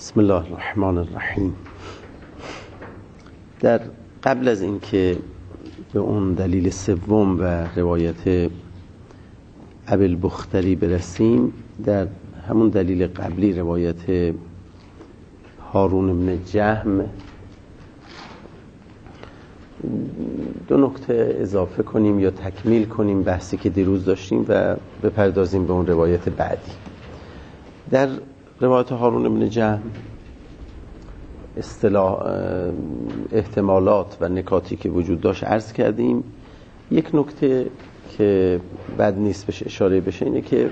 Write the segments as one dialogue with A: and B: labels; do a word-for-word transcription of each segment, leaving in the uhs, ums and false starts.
A: بسم الله الرحمن الرحیم. در قبل از اینکه به اون دلیل سوم و روایت ابوالبختری برسیم، در همون دلیل قبلی روایت هارون بن جهم دو نکته اضافه کنیم یا تکمیل کنیم بحثی که دیروز داشتیم و بپردازیم به اون روایت بعدی. در روایت هارون بن جهم اصطلاح احتمالات و نکاتی که وجود داشت عرض کردیم. یک نکته که بد نیست بشه اشاره بشه اینه که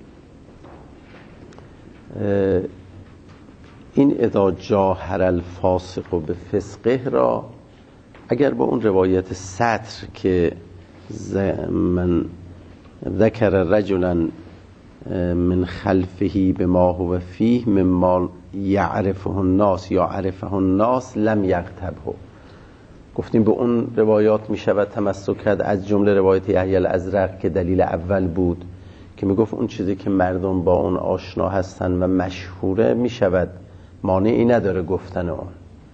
A: این اذا جاهر الفاسق به فسقه را اگر با اون روایت سطر که من ذکر رجلا من خلفه بما هو فیه مما یعرفه الناس یا عرفه الناس لم یغتبه، گفتیم به اون روایات می شود تمسک کرد، از جمله روایت یحیی الازرق که دلیل اول بود که می گفت اون چیزی که مردم با اون آشنا هستن و مشهوره می شود مانعی نداره گفتن اون.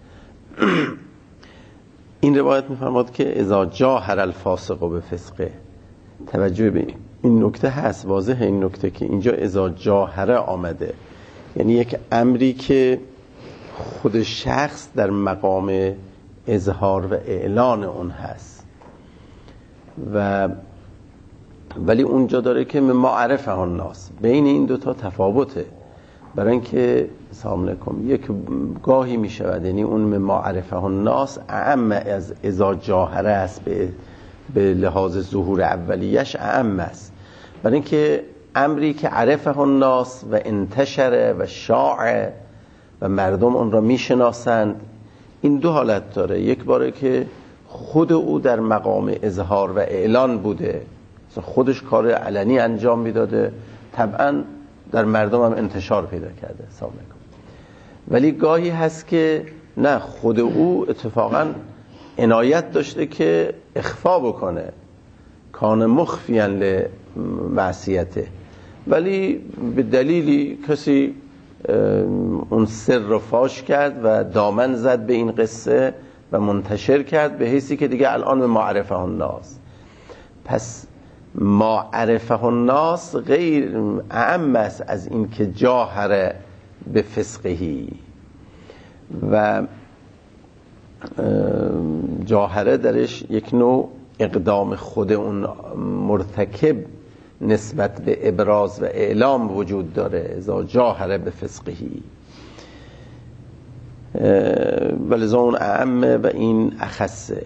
A: این روایت می فرماد که اذا جاهر الفاسق به فسقه، توجه به این نکته هست، واضح این نکته که اینجا اذا جاهره آمده، یعنی یک امری که خود شخص در مقام اظهار و اعلان اون هست و ولی اونجا داره که ما عرفه الناس. بین این دوتا تفاوته، برای اینکه سلام علیکم یک گاهی می شود یعنی اون ما عرفه الناس اعم از اذا جاهره است، به به لحاظ ظهور اولیش اعم است، برای اینکه امری که عرفه الناس و انتشره و شاع و مردم اون را میشناسند، این دو حالت داره. یک باره که خود او در مقام اظهار و اعلان بوده، خودش کار علنی انجام میداده، طبعا در مردم هم انتشار پیدا کرده، سلام علیکم. ولی گاهی هست که نه، خود او اتفاقا عنایت داشته که اخفا بکنه، کان مخفیاً لمعصیته، ولی به دلیلی کسی اون سر رو فاش کرد و دامن زد به این قصه و منتشر کرد به حیثی که دیگه الان به معرفه الناس. پس معرفه الناس غیر اعم است از این که جاهر به فسقهی، و جاهره درش یک نوع اقدام خود اون مرتکب نسبت به ابراز و اعلام وجود داره، اذا جاهره به فسقهی، ولذا اون اعمه و این اخصه.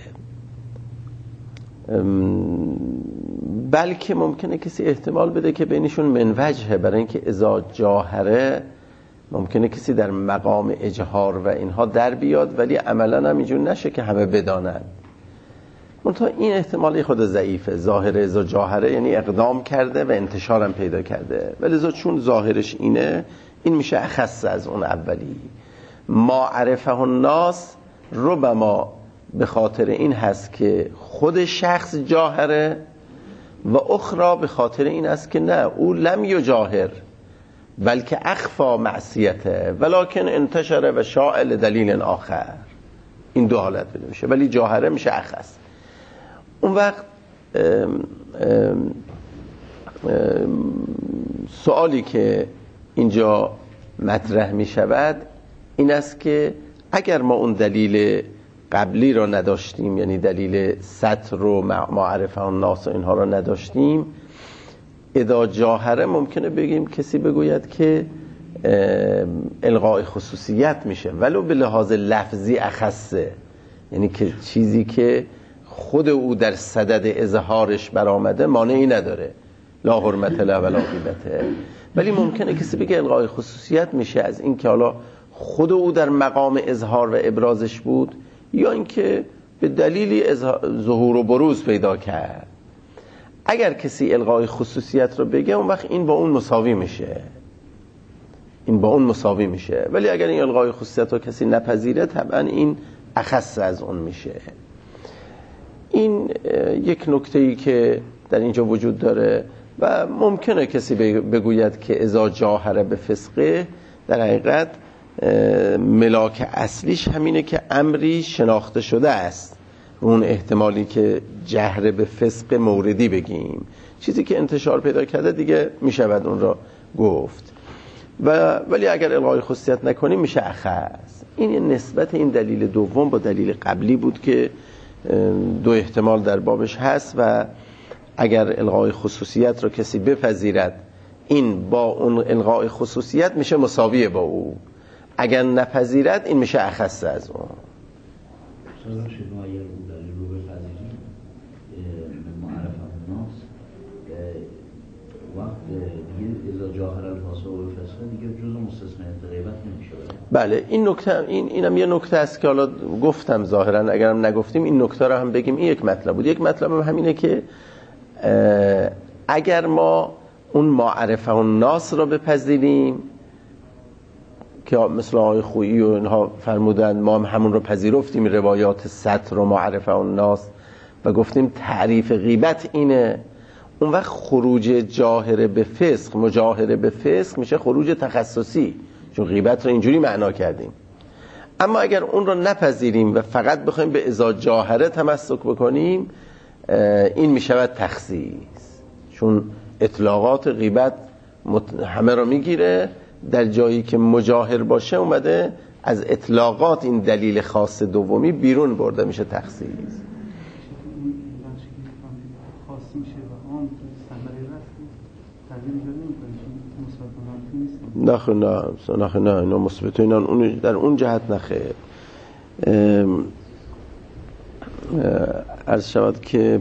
A: بلکه ممکنه کسی احتمال بده که بینشون من وجهه، برای اینکه اذا جاهره ممکنه کسی در مقام اجهار و اینها در بیاد ولی عملا هم اینجور نشه که همه بدانن. منتها این احتمالی خود ضعیفه. ظاهر اذا جاهره یعنی اقدام کرده و انتشارم پیدا کرده، ولی چون ظاهرش اینه، این میشه اخص از اون اولی. ما عرفه الناس ربما به خاطر این هست که خود شخص جاهره و اخرى به خاطر این هست که نه، او لم یجاهر بلکه اخفا معصیته ولکن انتشر و شاع لدلیل آخر. این دو حالت بده میشه، ولی جاهره میشه اخص. اون وقت ام ام ام سوالی که اینجا مطرح می شود این است که اگر ما اون دلیل قبلی را نداشتیم، یعنی دلیل سطر و معرفه الناس و اینها را نداشتیم، اذا جاهره ممکنه بگیم کسی بگوید که الغاء خصوصیت میشه ولو به لحاظ لفظی اخصه، یعنی که چیزی که خود او در صدد اظهارش برآمده مانعی نداره، لا حرمت له ولا غیبته. ولی ممکنه کسی بگه الغاء خصوصیت میشه از این که حالا خود او در مقام اظهار و ابرازش بود یا اینکه به دلیلی ظهور و بروز پیدا کرد. اگر کسی الغاء خصوصیت رو بگه اون وقت این با اون مساوی میشه، این با اون مساوی میشه. ولی اگر این الغاء خصوصیت رو کسی نپذیره طبعا این اخص از اون میشه. این یک نکته‌ای که در اینجا وجود داره و ممکنه کسی بگوید که اذا جاهره به فسقه در حقیقت ملاک اصلیش همینه که امری شناخته شده است، اون احتمالی که جهر به فسق موردی بگیم، چیزی که انتشار پیدا کرده دیگه میشود اون را گفت. و ولی اگر الغای خصوصیت نکنیم میشه اخص. این نسبت این دلیل دوم با دلیل قبلی بود که دو احتمال در بابش هست و اگر الغای خصوصیت رو کسی بپذیرد این با اون الغای خصوصیت میشه مساویه با او، اگر نپذیرد این میشه اخص از اون.
B: سلام شما اگر اون دلیل رو بپذیریم معرف الناس وقت دیگه اذا جاهر الفاسق و الفسق دیگه جزء مستثنیات غیبت نمیشه. بله
A: این نکته این اینم یه نکته است که حالا گفتم ظاهرا اگرم نگفتیم این نکته رو هم بگیم. این یک مطلب بود. یک مطلب هم همینه که اگر ما اون معرفه الناس رو بپذیریم که مثل آقای خویی و اینها فرمودن ما هم همون رو پذیرفتیم، روایات ستر و معرفه الناس، و گفتیم تعریف غیبت اینه، اون وقت خروج جاهر به فسق مجاهره به فسق میشه خروج تخصصی، چون غیبت رو اینجوری معنا کردیم. اما اگر اون رو نپذیریم و فقط بخوایم به اذا جاهره تمسک بکنیم این میشود تخصیص، چون اطلاقات غیبت همه رو میگیره، در جایی که مجاهر باشه اومده از اطلاقات این دلیل خاص دومی بیرون برده میشه تخصیص. نه نه نه نه نه مثبت اینا اون در اون جهت نخیر. عرض شود که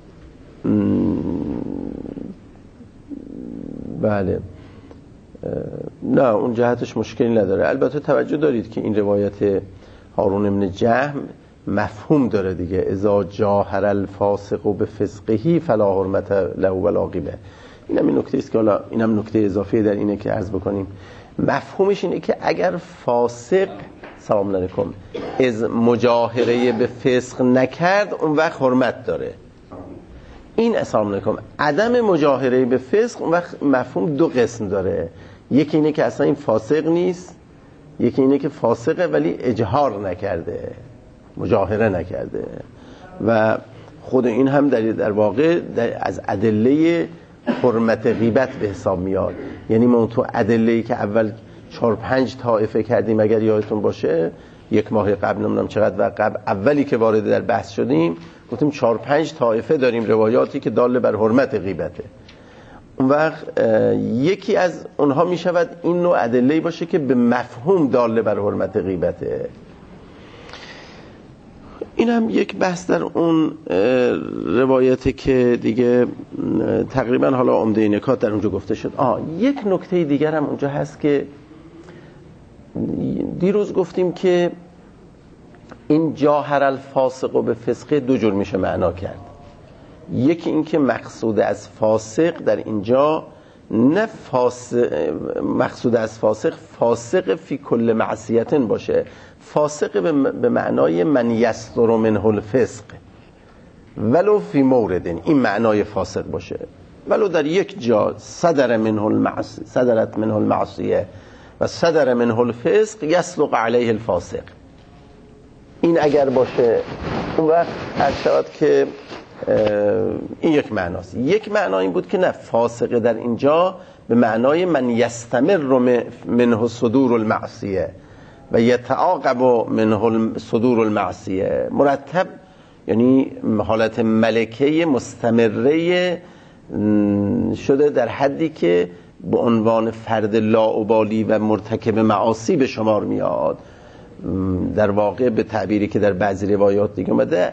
A: بله نه اون جهتش مشکلی نداره. البته توجه دارید که این روایت هارون بن جهم مفهوم داره دیگه، اذا جاهر الفاسق به فسقه فلا حرمت له ولا غیبه. اینم این نکته است که حالا اینم نکته اضافی در اینه که عرض بکنیم مفهومش اینه که اگر فاسق سلام علیکم از مجاهره به فسق نکرد اون وقت حرمت داره. این السلام علیکم عدم مجاهره به فسق اون وقت مفهوم دو قسم داره، یکی اینه که اصلا این فاسق نیست، یکی اینه که فاسقه ولی اجهار نکرده، مجاهره نکرده، و خود این هم در در واقع در از ادله حرمت غیبت به حساب میاد. یعنی ما تو ادله‌ای که اول چهار پنج طائفه کردیم اگر یادتون باشه یک ماه قبل نمیدونم چقدر و قبل اولی که وارد در بحث شدیم گفتیم چهار پنج طائفه داریم روایاتی که دال بر حرمت غیبته. اون وقت یکی از اونها می شود این نوع ادله‌ای باشه که به مفهوم دال بر حرمت غیبته. این هم یک بحث در اون روایتی که دیگه تقریبا حالا عمده نکات در اونجا گفته شد. آه یک نکته دیگر هم اونجا هست که دیروز گفتیم که این جاهر الفاسق به فسق دو جور میشه معنا کرد. یکی این که مقصود از فاسق در اینجا نه فاسق، مقصود از فاسق فاسق فی کل معصیت باشه، فاسق به معنای من یستر منه الفسق ولو فی مورد، این معنای فاسق باشه، ولو در یک جا صدر منه المعصیه صدرت منه المعصیه و صدر منه الفسق یسلق علیه الفاسق، این اگر باشه اون وقت شود که این یک معناست. یک معنا این بود که نه، فاسق در اینجا به معنای من یستمر منه صدور المعصیه و یتعاقب منه صدور المعصیه، مرتب، یعنی حالت ملکه مستمره شده در حدی که به عنوان فرد لاابالی و مرتکب معاصی به شمار میاد. در واقع به تعبیری که در بعضی روایات دیگه اومده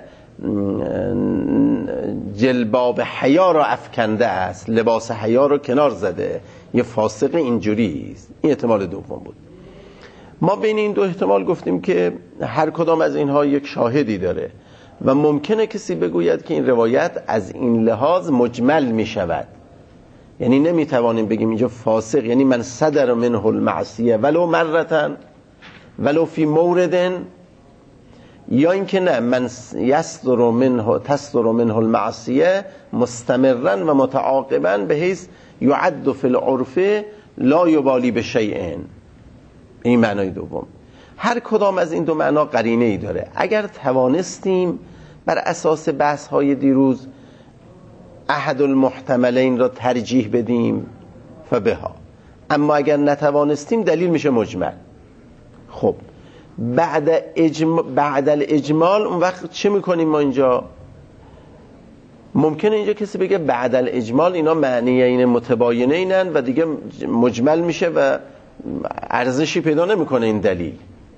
A: جلباب حیا را افکنده است، لباس حیا رو کنار زده، یه فاسق اینجوری است. این احتمال دوم بود. ما بین این دو احتمال گفتیم که هر کدام از اینها یک شاهدی داره و ممکنه کسی بگوید که این روایت از این لحاظ مجمل می شود، یعنی نمی توانیم بگیم اینجا فاسق یعنی من صدر منه المعصیه ولو مرتن ولو فی موردن، یا اینکه نه من یصدر منه تصدر منه المعصیه مستمرا و متعاقبا به حیث یعد فی العرف لا یبالی بشیء. این معنای دوم. هر کدام از این دو معنا قرینه ای داره. اگر توانستیم بر اساس بحث های دیروز احد المحتملین را ترجیح بدیم فبها، اما اگر نتوانستیم دلیل میشه مجمل. خب بعد اجم... بعد الاجمال اون وقت چه میکنیم ما اینجا؟ ممکنه اینجا کسی بگه بعد الاجمال اینا معنی این متباینه اینن و دیگه مجمل میشه و ارزشی پیدا نمیکنه این دلیل.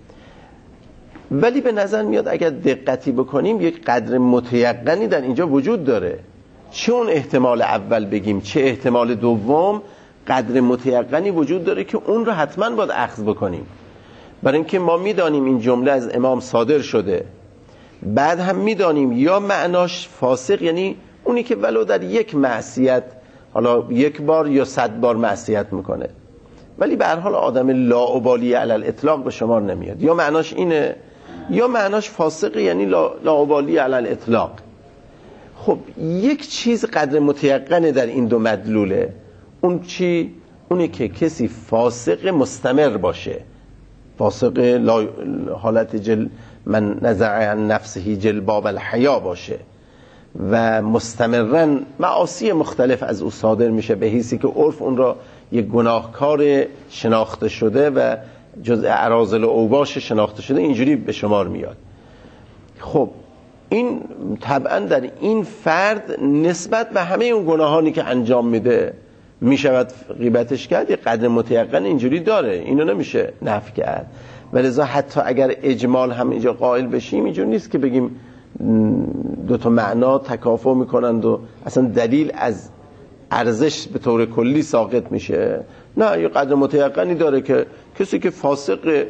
A: ولی به نظر میاد اگر دقتی بکنیم یک قدر متیقنی در اینجا وجود داره. چه اون احتمال اول بگیم چه احتمال دوم، قدر متیقنی وجود داره که اون رو حتما باید اخذ بکنیم. برای اینکه ما میدانیم این جمله از امام صادر شده، بعد هم میدانیم یا معناش فاسق، یعنی اونی که ولو در یک معصیت، حالا یک بار یا صد بار معصیت میکنه ولی به هر حال آدم لاابالی علی الاطلاق به شمار نمیاد، یا معناش اینه یا معناش فاسق یعنی لاابالی علی الاطلاق. خب یک چیز قدر متیقنه در این دو مدلوله. اون چی؟ اونی که کسی فاسق مستمر باشه، فاسق لا حالت جل من نزع عن نفسه جلباب الحیا باشه و مستمرن معاصی مختلف از او صادر میشه به حیثی که عرف اون را یک گناهکار شناخته شده و جزء اراذل و اوباش شناخته شده اینجوری به شمار میاد. خب این طبعا در این فرد نسبت به همه اون گناهانی که انجام میده میشود غیبتش کرد، یه قدر متیقن اینجوری داره، اینو نمیشه نفی کرد. ولذا حتی اگر اجمال هم اینجا قائل بشیم اینجوری نیست که بگیم دو تا معنا تکافؤ میکنند و اصلا دلیل از ارزش به طور کلی ساقط میشه. نه، یه قدر متیقنی داره که کسی که فاسق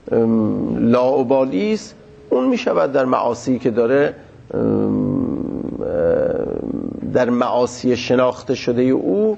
A: لاابالی است اون میشود در معاصی که داره، در معاصی شناخته شده او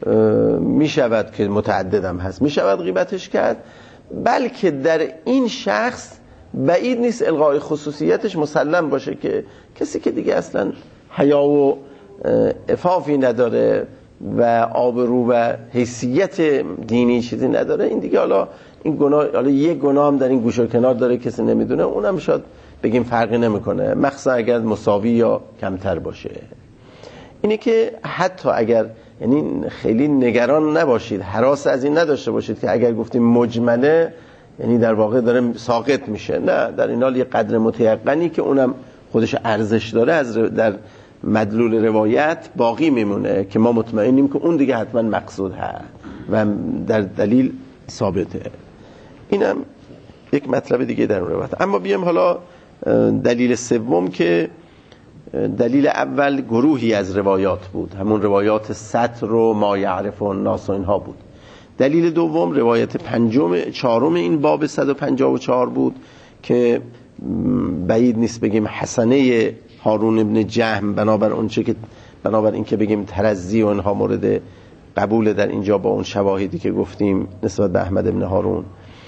A: میشود که متعددم هست میشود غیبتش کرد. بلکه در این شخص بعید نیست الغای خصوصیتش مسلم باشه که کسی که دیگه اصلا حیا و عفافی نداره و آبرو و حیثیت دینی چیزی نداره، این دیگه حالا این گناه، حالا یک گناه هم در این گوشه و کنار داره کسی نمیدونه، اونم شاید بگیم فرقی نمیکنه، مخصوصا اگر مساوی یا کمتر باشه. اینه که حتی اگر، یعنی خیلی نگران نباشید، هراس از این نداشته باشید که اگر گفتیم مجمله یعنی در واقع داره ساقط میشه. نه، در این حال یه قدر متیقنی که اونم خودش ارزش داره از در مدلول روایت باقی میمونه که ما مطمئنیم که اون دیگه حتما مقصود هست و در دلیل ثابته. اینم یک مطلب دیگه در روایت. اما بیام حالا دلیل سوم که دلیل اول گروهی از روایات بود، همون روایات سطر و ما یعرف و الناس و اینها بود. دلیل دوم روایت پنجم چهارم این باب صد و پنجاه و چهار بود که بعید نیست بگیم حسنه هارون ابن جهم بنابر اون چه که بنابر این که بگیم ترزی و اینها مورد قبول در اینجا با اون شواهدی که گفتیم نسبت به احمد ابن هارون.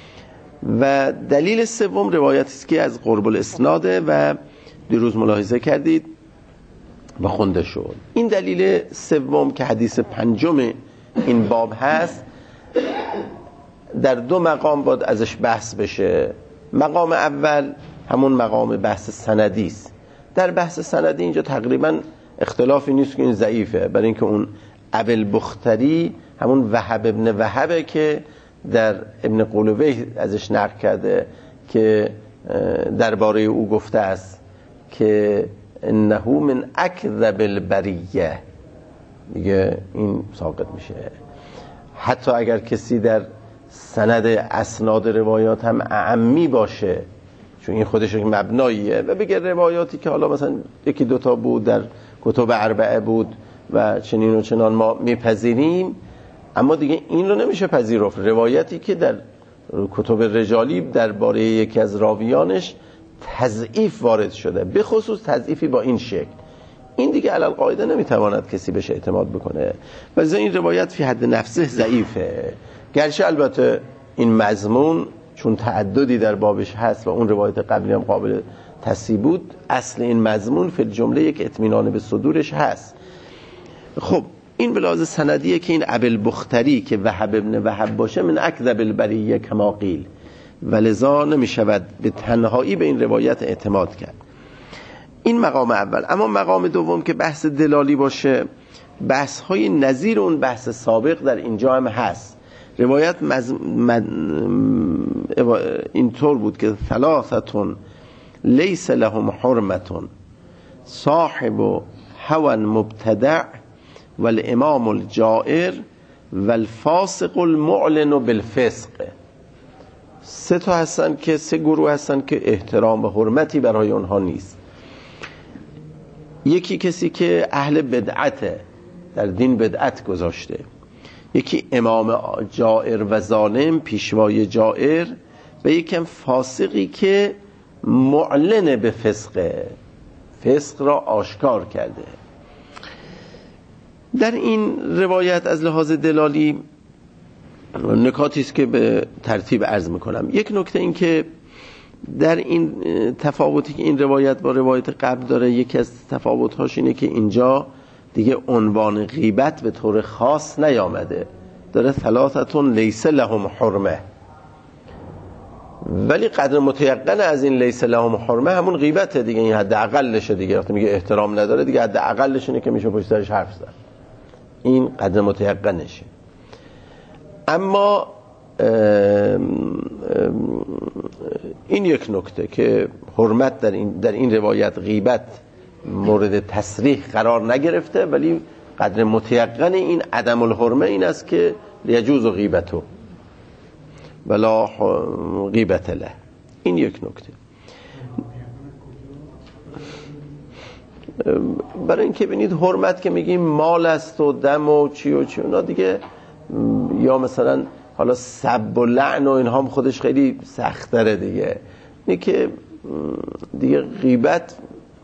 A: و دلیل سوم روایتی است که از قرب الاسناده و دیروز ملاحظه کردید و خونده شد. این دلیل سوم که حدیث پنجم این باب هست در دو مقام باید ازش بحث بشه. مقام اول همون مقام بحث سندی است. در بحث سندی اینجا تقریبا اختلافی نیست که این ضعیفه، برای اینکه اون ابوالبختری همون وهب ابن وهبه که در ابن قلوبیه ازش نقل کرده که درباره او گفته است که انه من اکذب البریه، میگه این ساقط میشه. حتی اگر کسی در سند اسناد روایات هم اعمی باشه، چون این خودش یک مبناییه، و بگه روایاتی که حالا مثلا یکی دوتا بود در کتب اربعه بود و چنین و چنان ما میپذیریم، اما دیگه این رو نمیشه پذیرفت. روایتی که در کتب رجالی درباره یکی از راویانش تضعیف وارد شده، به خصوص تضعیفی با این شکل، این دیگه علل قاعده نمیتواند کسی بهش اعتماد بکنه و این روایت فی حد نفسه ضعیفه. گرچه البته این مضمون چون تعددی در بابش هست و اون روایت قبلی هم قابل تصحیح بود، اصل این مضمون فی الجمله یک اطمینان به صدورش هست. خب این بلاز سندیه که این ابوالبختری که وهب ابن وهب باشه من اکذب البریه کما قیل، و لذا نمی شود به تنهایی به این روایت اعتماد کرد. این مقام اول. اما مقام دوم که بحث دلالی باشه، بحث های نظیر اون بحث سابق در اینجا هم هست. روایت مز... مد... اینطور بود که ثلاثتون لیس لهم حرمتون صاحب هوى مبتدع والامام الجائر والفاسق المعلن بالفسق. سه تا هستن که سه گروه هستن که احترام و حرمتی برای اونها نیست. یکی کسی که اهل بدعته، در دین بدعت گذاشته. یکی امام جائر و ظالم، پیشوای جائر، و یکم فاسقی که معلن به فسقه، فسق را آشکار کرده. در این روایت از لحاظ دلالی نکاتی است که به ترتیب عرض میکنم. یک نکته این که در این تفاوتی که این روایت با روایت قبل داره، یکی از تفاوت‌هاش اینه که اینجا دیگه عنوان غیبت به طور خاص نیامده، داره ثلاثتون لیس لهم حرمه، ولی قدر متیقن از این لیس لهم حرمه همون غیبته دیگه. این حد اقلشه دیگه. وقتی میگه احترام نداره دیگه حد اقلش اینه که میشه پشت سرش حرف زد. این قدر متیقنشه. اما این یک نکته که حرمت در این در این روایت غیبت مورد تصریح قرار نگرفته، ولی قدر متیقن این عدم الحرمه این است که یجوز غیبتو ولا غیبت له. این یک نکته. برای اینکه ببینید حرمت که میگیم مال است و دم و چی و چی اونا دیگه، یا مثلا حالا سب و لعن و اینها هم خودش خیلی سخت‌تره دیگه. اینه که دیگه غیبت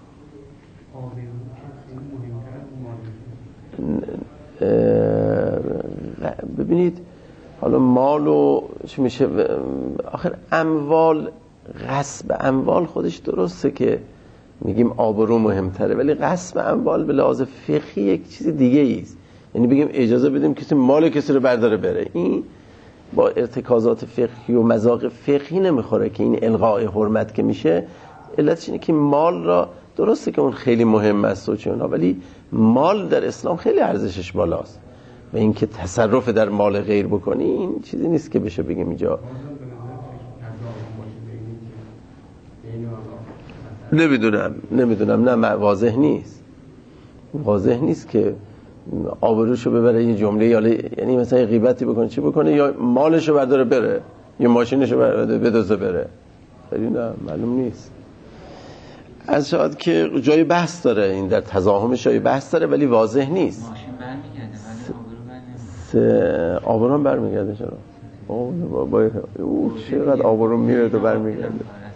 A: ببینید حالا مال و چی میشه، آخر اموال، غصب اموال خودش درسته که میگیم آبرو مهمتره، ولی غصب اموال به لحاظ فقهی یک چیز دیگه است. یعنی بگیم اجازه بدیم کسی مال کسی رو برداره بره، این با ارتکازات فقهی و مذاق فقهی نمیخوره که این الغاء حرمت که میشه. علتش اینه که مال را درسته که اون خیلی مهم است و چون، ولی مال در اسلام خیلی ارزشش بالاست و اینکه تصرف در مال غیر بکنی این چیزی نیست که بشه بگیم اینجا. نمیدونم نمیدونم نه واضح نیست، واضح نیست که آبروشو ببره یه جمله، یعنی مثلا غیبتی بکنه چی بکنه، یا مالشو برداره بره یا ماشینشو برداره بدوزه بره، خیلی نه معلوم نیست. از شاید که جای بحث داره، این در تضاهمش جای بحث داره ولی واضح نیست.
C: ماشین برمیگرده ولی آبرو برمیگرده.
A: آبرو هم برمیگرده چرا؟ اوه بابا اوه چقدر آبرو میره و برمیگرده.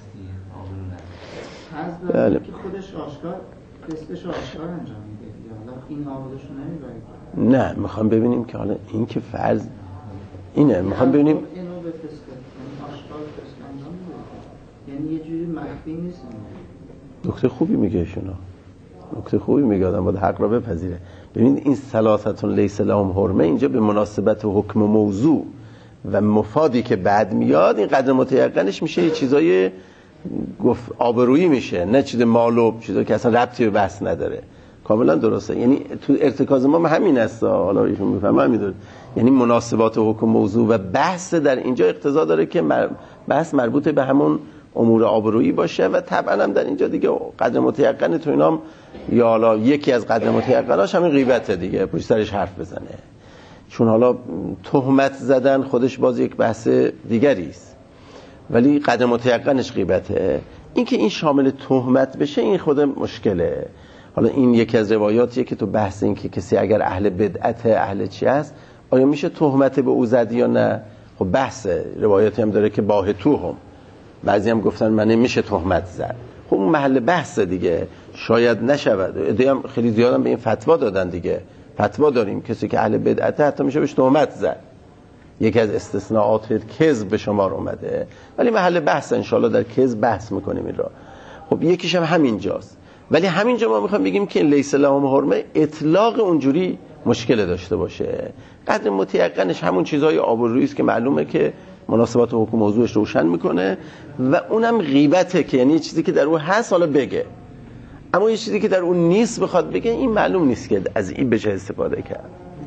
D: بله. که خودش آشکار کسبش آشکار انجام میده. حالا این آبروشو نمیبره.
A: نه میخوام ببینیم که حالا این که فرض اینه، میخوام ببینیم
D: اینو به فسق آشکار فسق انجام میده. یعنی یه جوری مخفی نیست.
A: نکته خوبی میگه ایشونا، نکته خوبی میگه، آدم باید حق را بپذیره. ببینید این ثلاثتون لیس لهم حرمه اینجا به مناسبت حکم موضوع و مفادی که بعد میاد این قدر متیقنش میشه یه چیزای گفت آبرویی میشه، نه چیز مالو، چیزایی که اصلا ربطی به بحث نداره. کاملا درسته. یعنی تو ارتکاز ما همین است، حالا ایشون میفهمه همین، یعنی مناسبات حکم موضوع و بحث در اینجا اقتضا داره که بحث مربوط به همون امور آبرویی باشه و طبعا هم در اینجا دیگه قدر متیقن تو اینام، یا حالا یکی از قدر متیقناش همین غیبته دیگه، پشت سرش حرف بزنه. چون حالا تهمت زدن خودش باز یک بحث دیگری است، ولی قدر متیقنش غیبته. این که این شامل تهمت بشه این خود مشکله. حالا این یکی از روایاتیه که تو بحث این که کسی اگر اهل بدعت اهل چی است آیا میشه تهمت به او زد یا نه، خب بحث روایاتی هم داره که باه توهم، بعضی هم گفتن من نمیشه تهمت زد، خب اون محل بحث دیگه، شاید نشود. ایده هم خیلی زیادم به این فتوا دادن دیگه، فتوا داریم کسی که اهل بدعت حتی میشه بهش تهمت زد، یکی از استثناءات کذب به شمار اومده، ولی محل بحث انشالله در کذب بحث میکنیم این را. خب یکیش هم همینجاست، ولی همینجا ما میخوام بگیم که لیس لهم حرمه اطلاق اونجوری مشکل داشته باشه. قدر متیقنش همون چیزهای آبرویی است که معلومه که مناسبات حکم موضوعش روشن میکنه و اونم غیبته که یعنی چیزی که در اون هست حالا بگه، اما یه چیزی که در اون نیست بخواد بگه این معلوم نیست که از این بشه استفاده کرد.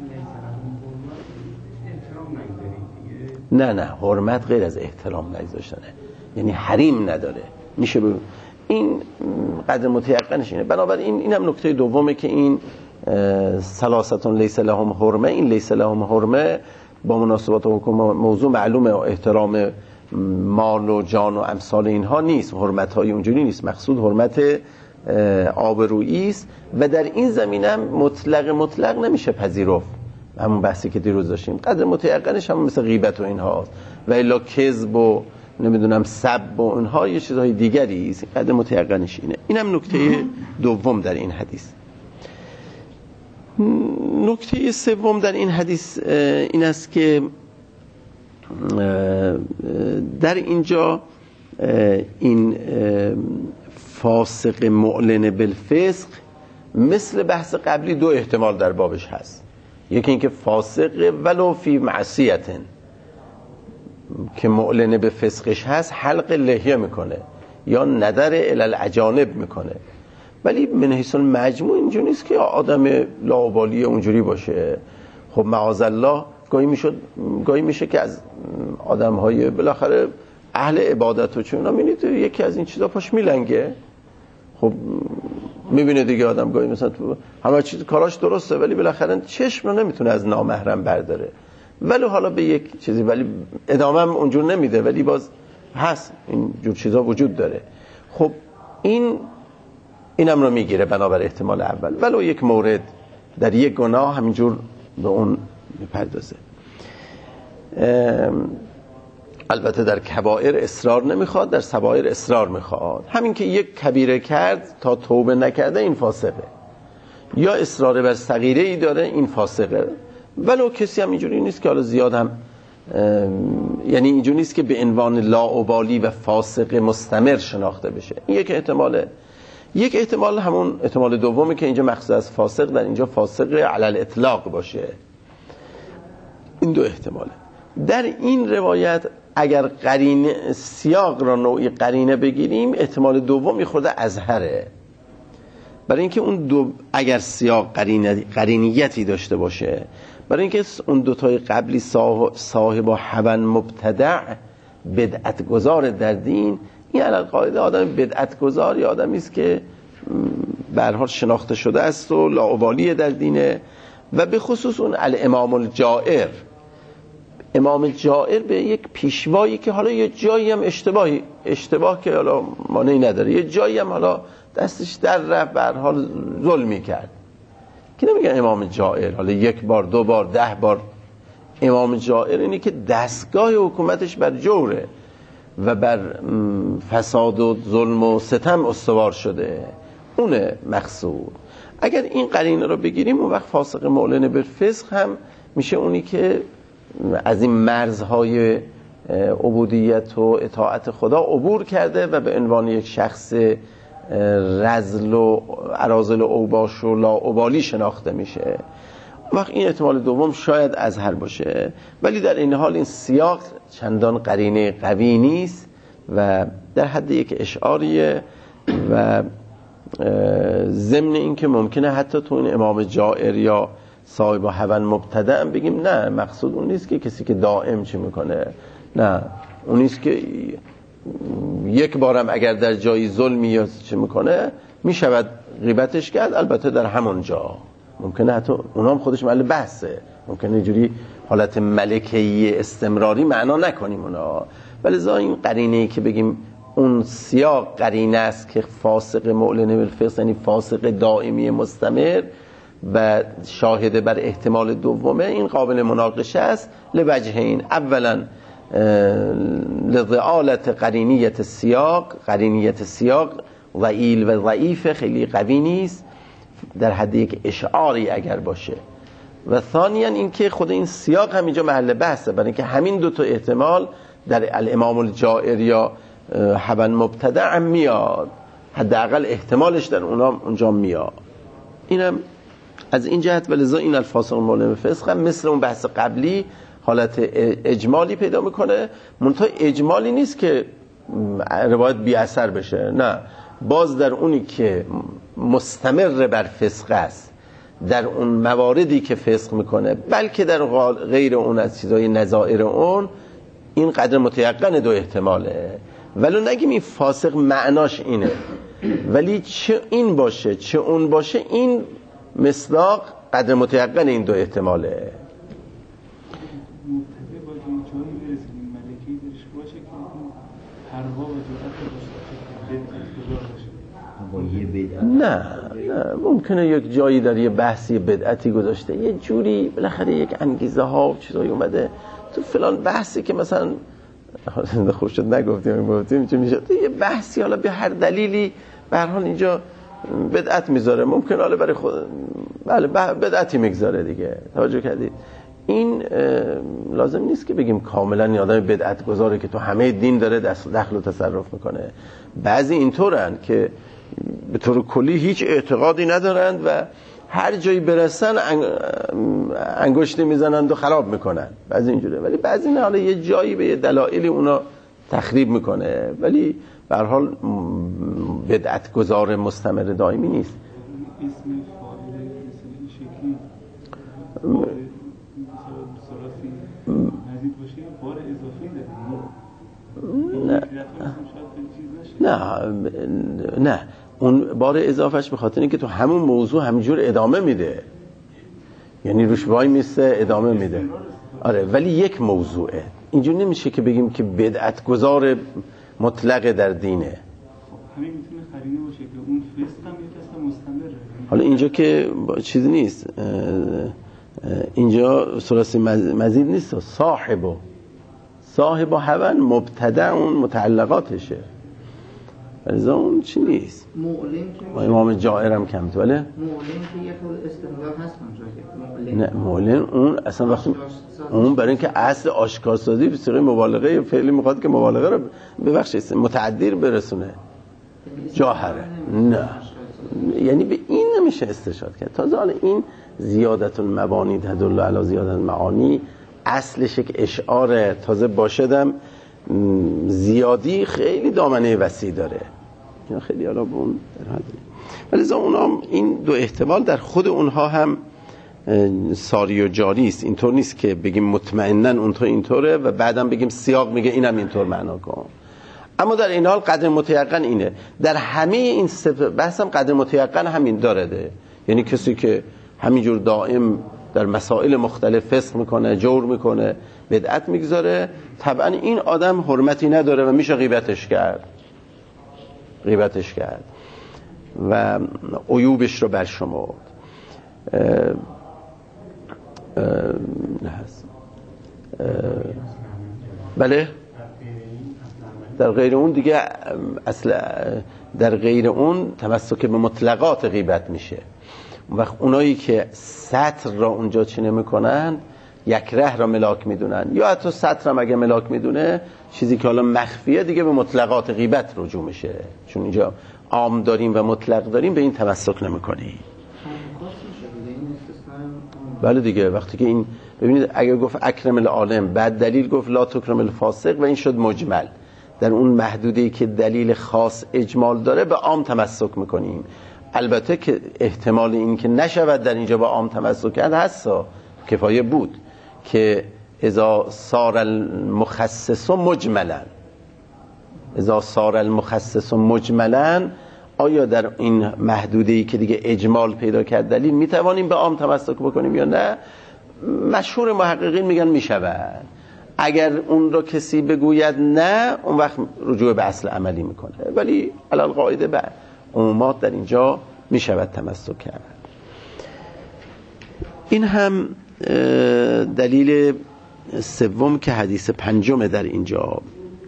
A: نه نه حرمت غیر از احترام نگذاشتنه، یعنی حریم نداره. میشه بگو این قدر متیقنش اینه. بنابراین اینم نکته دومه که این ثلاثتون لیس لهم حرمه، این لیس لهم حرمه با مناسبات حکم موضوع معلومه احترام مال و جان و امثال اینها نیست، حرمت های اونجوری نیست، مقصود حرمت آبرویی است و در این زمینه هم مطلق مطلق نمیشه پذیرفت. همون بحثی که دیروز داشتیم قدر متیقنش هم مثل غیبت و اینها و الا کذب و نمیدونم سب و اینها یه چیزهای دیگری است. قدر متیقنش اینه. اینم نکته دوم در این حدیث. نکته سوم در این حدیث این است که در اینجا این فاسق معلن بالفسق مثل بحث قبلی دو احتمال در بابش هست. یکی اینکه فاسق ولو فی معصیتن که معلن به فسقش هست حلق لحیه میکنه یا ندر الالعجانب میکنه، ولی من حیث المجموع اینجوری نیست که آدم لاابالی اونجوری باشه. خب معاذالله گاهی میشد گاهی میشه که از آدم‌های بالاخره اهل عبادت و چون میبینید یکی از این چیزا پاش میلنگه، خب میبینه دیگه آدم گاهی مثلا تو همه چیز کاراش درسته ولی بالاخره چشم رو نمیتونه از نامحرم برداره، ولی حالا به یک چیزی ولی ادامه هم اونجور نمیده، ولی باز هست این جور چیزا وجود داره. خب این اینم رو میگیره بنابر احتمال اول، ولو یک مورد در یک گناه همینجور به اون میپردازه. البته در کبائر اصرار نمیخواد، در صغائر اصرار میخواد. همین که یک کبیره کرد تا توبه نکرده این فاسقه، یا اصرار بر صغیره ای داره این فاسقه. ولو کسی هم اینجوری نیست که حالا زیاد هم یعنی اینجوری نیست که به عنوان لاابالی و فاسق مستمر شناخته بشه. این یک احتماله. یک احتمال همون احتمال دومی که اینجا مقصود از فاسق در اینجا فاسق علی الاطلاق باشه. این دو احتماله. در این روایت اگر قرینه سیاق را نوعی قرینه بگیریم احتمال دوم خورده اظهره، برای اینکه اون دو اگر سیاق قرینه قرینیتی داشته باشه، برای اینکه اون دو تای قبلی صاحب و حون مبتدع بدعت گذار در دین، این علی القاعده آدم بدعت گذار یا آدمی است که به هر حال شناخته شده است و لاابالی در دینه، و به خصوص اون الامام الجائر، امام جائر به یک پیشوایی که حالا یه جایی هم اشتباهی اشتباه که حالا مانعی نداره، یه جایی هم حالا دستش در رفت به هر حال ظلمی کرد که نمیگن امام جائر حالا یک بار دو بار ده بار. امام جائر اینی که دستگاه حکومتش بر جوره و بر فساد و ظلم و ستم استوار شده، اونه مقصود. اگر این قرینه رو بگیریم اون وقت فاسق معلن بالفسق هم میشه اونی که از این مرزهای عبودیت و اطاعت خدا عبور کرده و به عنوان یک شخص رذل و اراذل و اوباش و لاابالی شناخته میشه. وقت این احتمال دوم شاید اظهر باشه، ولی در این حال این سیاق چندان قرینه قوی نیست و در حد یک اشعاریه و ضمن این که ممکنه حتی تو این امام جائر یا صاحب و هون مبتدع بگیم نه مقصود اون نیست که کسی که دائم چی میکنه، نه اون نیست که یک بارم اگر در جایی ظلمی یا چی میکنه میشود غیبتش کرد. البته در همون جا ممکنه حتی اونام خودش محل بحثه، ممکنه اینجوری حالت ملکه‌ای استمراری معنا نکنیم اونا، ولی زا این قرینه‌ای که بگیم اون سیاق قرینه است که فاسق معلن بالفسق یعنی فاسق دائمی مستمر و شاهد بر احتمال دومه، این قابل مناقشه است لوجهین. اولا لضعالت قرینیت سیاق، قرینیت سیاق ضئیل و ضعیف، خیلی قوی نیست، در حد یک اشعاری اگر باشه. و ثانیا این که خود این سیاق هم اینجا محل بحثه، برای اینکه همین دو تا احتمال در الامام الجائر یا هون مبتدع هم میاد، حداقل احتمالش در اونها اونجا میاد. اینم از این جهت. ولذا این الفاسق معلن بالفسق هم مثل اون بحث قبلی حالت اجمالی پیدا میکنه، منتها اجمالی نیست که روایت بی اثر بشه، نه، باز در اونی که مستمر بر فسق است، در اون مواردی که فسق میکنه، بلکه در غیر اون از چیزای نظائر اون، این قدر متیقن دو احتماله. ولو نگیم این فاسق معناش اینه، ولی چه این باشه چه اون باشه، این مصداق قدر متیقن این دو احتماله. نه نه ممکنه یک جایی در یه بحثی بدعتی گذاشته، یه جوری بالاخره یک انگیزه ها و چیزایی اومده تو فلان بحثی که مثلا خوب شد نگفتیم گفتیم چه میشه، یه بحثی حالا به هر دلیلی به هر حال اینجا بدعت میذاره، ممکن حالا برای خود بله بدعتی میگذاره دیگه. توجه کردید؟ این لازم نیست که بگیم کاملا یه آدم بدعت گذاره که تو همه دین داره دخل و تصرف میکنه. بعضی اینطورن که به طور کلی هیچ اعتقادی ندارند و هر جایی برسن انگشتی میزنند و خراب میکنن، بعضی اینجوره. ولی بعضی نه، حالا یه جایی به یه دلایلی اونا تخریب میکنه، ولی به هر حال بدعت گذار مستمر دائمی نیست.
C: اسم فاعل این شکلی بار سراسی مزید باشه بار اضافی
A: داره. نه نه اون بار اضافهش به خاطر اینکه تو همون موضوع همینجور ادامه میده، یعنی روش وای میسته ادامه میده. آره ولی یک موضوعه، اینجور نمیشه که بگیم که بدعت گذار مطلق در دینه.
C: همین میتونه قرینه باشه که اون فسق هم یک اصلا مستمره.
A: حالا اینجا که چیز نیست، اینجا ثلاثی مزید نیست، صاحبو صاحبو هون مبتدع اون متعلقاتشه، از اون چی نیست.
D: معلن
A: که امام جائر هم کمت، ولی
D: معلن که یه طور استمرار هست اونجا که
A: نه معلن اون اصلا وقتی اون برای اینکه اصل آشکارسازی به صيغه مبالغه فعلی میخواد که مبالغه رو ببخشید متعدی برسونه. جاهره نه، یعنی به این نمیشه استشهاد کرد. تازه حالا این زیادت المبانی تدل علی زیادت المعانی اصلش یک اشعاره، تازه باشدم زیادی خیلی دامنه وسیع داره، خیلی حالا به اون در حد، ولی از اونها این دو احتمال در خود اونها هم ساری و جاری است. اینطور نیست که بگیم مطمئناً اونطور اینطوره و بعدم بگیم سیاق میگه اینم اینطور معنا کن. اما در این حال قدر متیقن اینه. در همه این بحثم قدر متیقن همین داره ده. یعنی کسی که همینجور دائم در مسائل مختلف فسق میکنه، جور میکنه، بدعت میگذاره، طبعا این آدم حرمتی نداره و میشه غیبتش کرد غیبتش کرد و عیوبش رو برشمرد. بله در غیر اون دیگه اصلا در غیر اون تمسک به مطلقات غیبت میشه. اون وقت اونایی که سطر را اونجا چی نمیکنن، یک ره را ملاک میدونن، یا حتی سطر هم اگه ملاک میدونه چیزی که حالا مخفیه دیگه به مطلقات غیبت رجوع میشه، چون اینجا عام داریم و مطلق داریم به این تمسک نمیکنیم. بله دیگه وقتی که این ببینید اگه گفت اکرم العالم بعد دلیل گفت لا تکرم الفاسق و این شد مجمل، در اون محدوده‌ای که دلیل خاص اجمال داره به عام تمسک میکنیم. البته که احتمال این که نشود در اینجا با عام تمسک کرد هست، کفایه بود که اذا صار المخصص مجملا اذا صار المخصص مجملا، آیا در این محدوده‌ای که دیگه اجمال پیدا کرد دلیل میتوانیم به عام تمسک بکنیم یا نه؟ مشهور محققین میگن میشود. اگر اون رو کسی بگوید نه، اون وقت رجوع به اصل عملی میکنه، ولی علی القاعده به عمومات در اینجا میشود تمسک کرد. این هم دلیل سوم که حدیث پنجم در اینجا.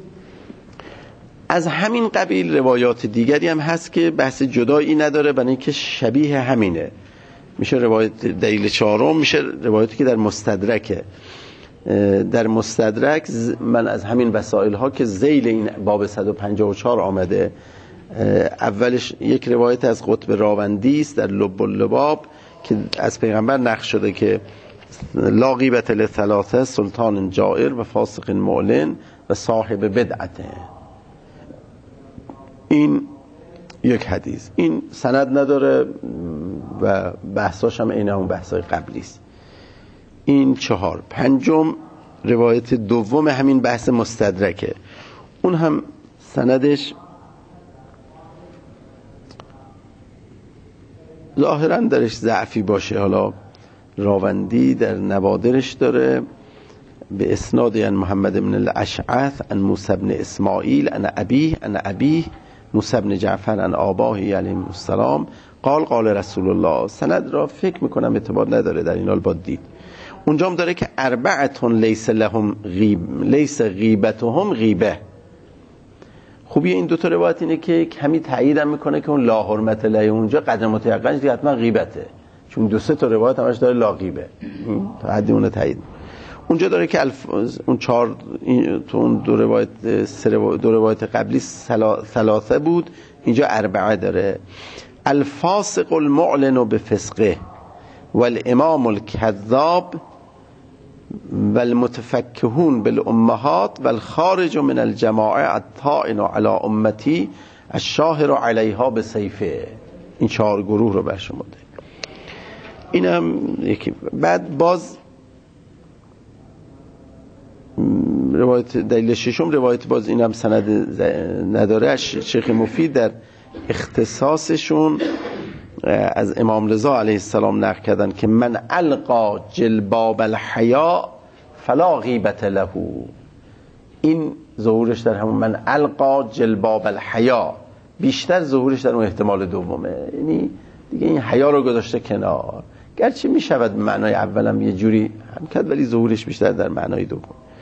A: از همین قبیل روایات دیگری هم هست که بحث جدایی نداره، برای اینکه شبیه همینه. میشه روایت دلیل چهارم میشه روایاتی که در مستدرکه. در مستدرک من از همین وسائل ها که ذیل این باب صد و پنجاه و چهار آمده، اولش یک روایت از قطب راوندی است در لب اللباب که از پیغمبر نقل شده که لا غیبت لثلاثه سلطان جائر و فاسق معلن و صاحب بدعته. این یک حدیث، این سند نداره و بحثاش هم عین اون بحثای قبلی است. این چهار. پنجم روایت دوم همین بحث مستدرکه، اون هم سندش ظاهرا درش ضعفی باشه، حالا راوندی در نوادرش داره به اسناد عن محمد بن الاشعث عن موسی بن اسماعیل عن ابیه عن ابیه موسی بن جعفر عن آباه علیه السلام قال قال رسول الله. سند را فکر میکنم اعتبار نداره، در این حال باید دید. اونجا هم داره که اربعتون لیس لهم غیب لیس غیبتهم غیبه. خوبی این دو تا روایت اینه که کمی تایید هم میکنه که اون لا حرمت له اونجا قدر متیقنش دیگه حتما غیبته، چون دو سه تا روایت همش داره لا غیبه، تا حدی اون تایید. اونجا داره که الفاظ اون چهار تو اون دو روایت سه دو روایت قبلی ثلاثه بود، اینجا اربعه داره. الفاسق المعلن بفسقه والامام الكذاب والمتفکهون بالامهات والخارج من الجماعه الطاعن على امتی الشاهر علیها بسیفه. این چهار گروه رو برشمرده. اینم یکی. بعد باز روایت دلیل ششم روایت باز اینم سند نداره، شیخ مفید در اختصاصشون از امام رضا علیه السلام نقل کردن که من القا جلباب الحیا فلا غیبت له. این ظهورش در همون من القا جلباب الحیا، بیشتر ظهورش در اون احتمال دومه، یعنی دیگه این حیا رو گذاشته کنار، گرچه می شود معنای اولم یه جوری هم کرد ولی ظهورش بیشتر در معنای دوم.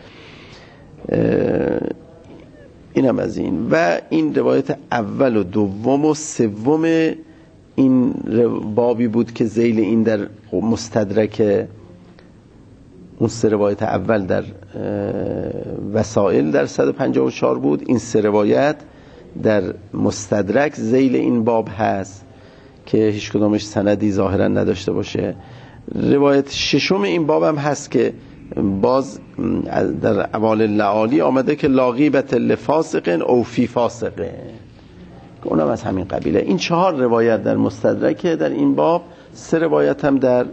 A: اینم از این. و این روایت اول و دوم و سوم این بابی بود که ذیل این در مستدرک اون سه روایت اول در وسائل در صد و پنجاه و چهار بود، این سه روایت در مستدرک ذیل این باب هست که هیچ کدامش سندی ظاهرا نداشته باشه. روایت ششم این باب هم هست که باز در اوال لعالی آمده که لا غیبت لفاسق او فی فاسق، که اونم از همین قبیله. این چهار روایت در مستدرک در این باب، سه روایت هم در